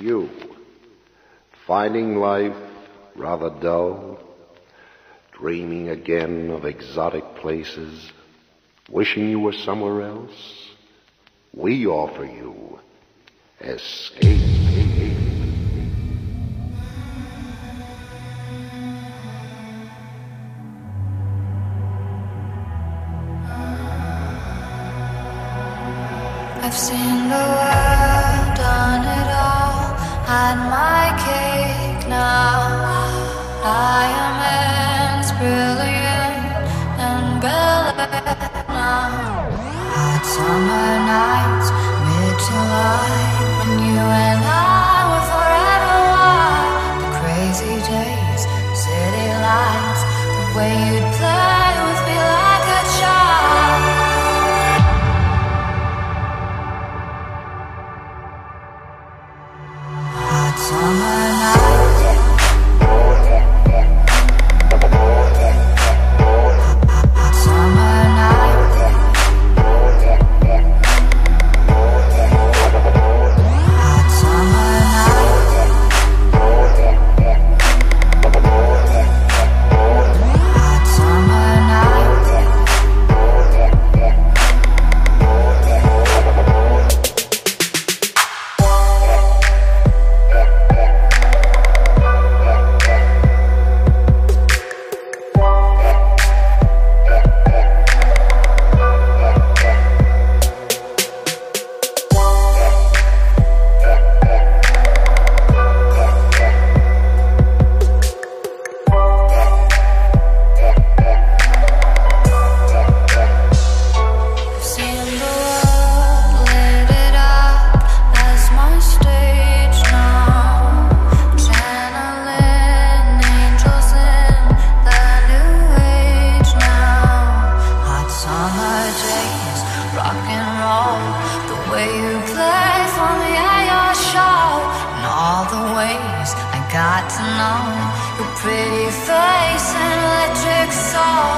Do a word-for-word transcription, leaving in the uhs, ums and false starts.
You, finding life rather dull, dreaming again of exotic places, wishing you were somewhere else, we offer you escape. I've seen the world, done it all, had my cake now. Diamonds brilliant and brilliant now. Hot summer nights, mid-July, when you and I were forever wild. The crazy days, city lights, the way you'd play with me like a child. Summer night, summer night, hot summer night, hot summer night. Got to know your pretty face and electric soul.